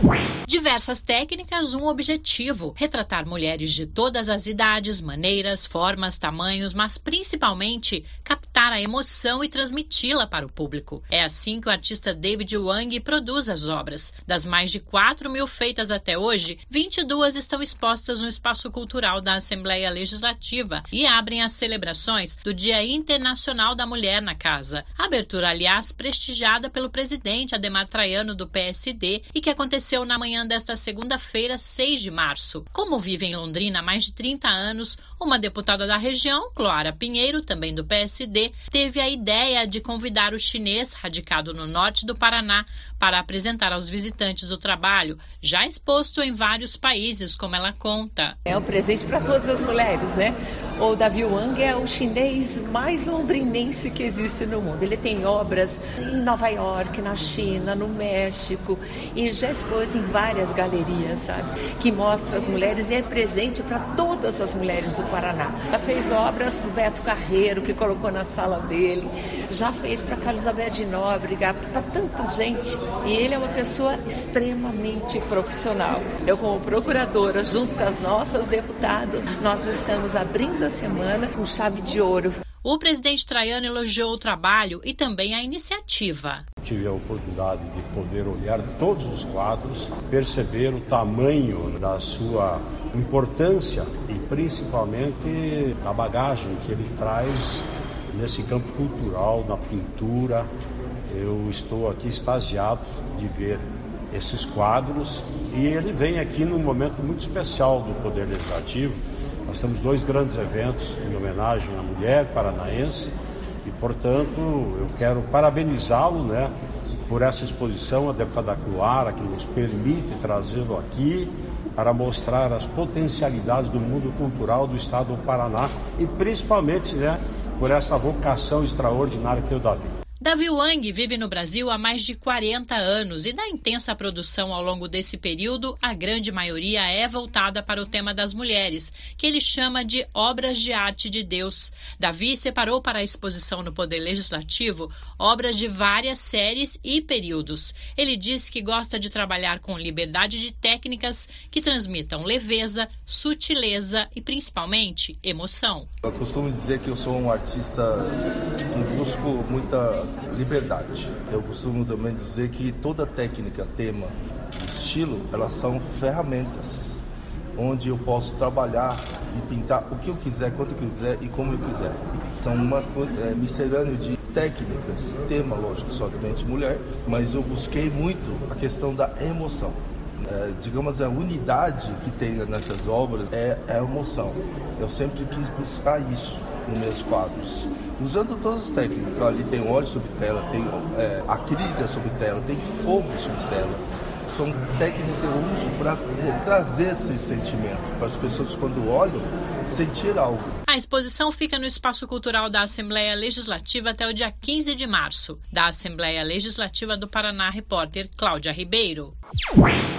Diversas técnicas, um objetivo: retratar mulheres de todas as idades, maneiras, formas, tamanhos, mas principalmente captar a emoção e transmiti-la para o público. É assim que o artista David Wang produz as obras. Das mais de 4.000 feitas até hoje, 22 estão expostas no Espaço Cultural da Assembleia Legislativa e abrem as celebrações do Dia Internacional da Mulher na Casa. A abertura, aliás, prestigiada pelo presidente Adhemar Traiano, do PSD, e que aconteceu na manhã desta segunda-feira, 6 de março. Como vive em Londrina há mais de 30 anos, uma deputada da região, Cloara Pinheiro, também do PSD, teve a ideia de convidar o chinês, radicado no norte do Paraná, para apresentar aos visitantes o trabalho, já exposto em vários países, como ela conta. É um presente para todas as mulheres, né? O David Wang é o chinês mais londrinense que existe no mundo. Ele tem obras em Nova York, na China, no México, e já expôs em várias galerias, sabe? Que mostra as mulheres e é presente para todas as mulheres do Paraná. Já fez obras para o Beto Carreiro, que colocou na sala dele, já fez para Carlos Alberto de Nóbrega, para tanta gente. E ele é uma pessoa extremamente profissional. Eu, como procuradora, junto com as nossas deputadas, nós estamos abrindo a semana com chave de ouro. O presidente Traiano elogiou o trabalho e também a iniciativa. Tive a oportunidade de poder olhar todos os quadros, perceber o tamanho da sua importância e principalmente a bagagem que ele traz nesse campo cultural, na pintura. Eu estou aqui extasiado de ver esses quadros e ele vem aqui num momento muito especial do Poder Legislativo. Nós temos 2 grandes eventos em homenagem à mulher paranaense e, portanto, eu quero parabenizá-lo, né, por essa exposição, a deputada Cloara, que nos permite trazê-lo aqui para mostrar as potencialidades do mundo cultural do estado do Paraná e, principalmente, né, por essa vocação extraordinária que tem o David. David Wang vive no Brasil há mais de 40 anos e da intensa produção ao longo desse período, a grande maioria é voltada para o tema das mulheres, que ele chama de obras de arte de Deus. David separou para a exposição no Poder Legislativo obras de várias séries e períodos. Ele diz que gosta de trabalhar com liberdade de técnicas que transmitam leveza, sutileza e, principalmente, emoção. Eu costumo dizer que eu sou um artista que busco muita liberdade. Eu costumo também dizer que toda técnica, tema, estilo, elas são ferramentas onde eu posso trabalhar e pintar o que eu quiser, quando eu quiser e como eu quiser. São uma miscelânea de técnicas, tema, lógico, somente mulher, mas eu busquei muito a questão da emoção. Digamos, a unidade que tem nessas obras é a emoção. Eu sempre quis buscar isso nos meus quadros, usando todas as técnicas. Ali tem óleo sobre tela, tem acrílica sobre tela, tem fogo sobre tela. São técnicas que eu uso para trazer esse sentimento, para as pessoas, quando olham, sentir algo. A exposição fica no Espaço Cultural da Assembleia Legislativa até o dia 15 de março. Da Assembleia Legislativa do Paraná, repórter Cláudia Ribeiro.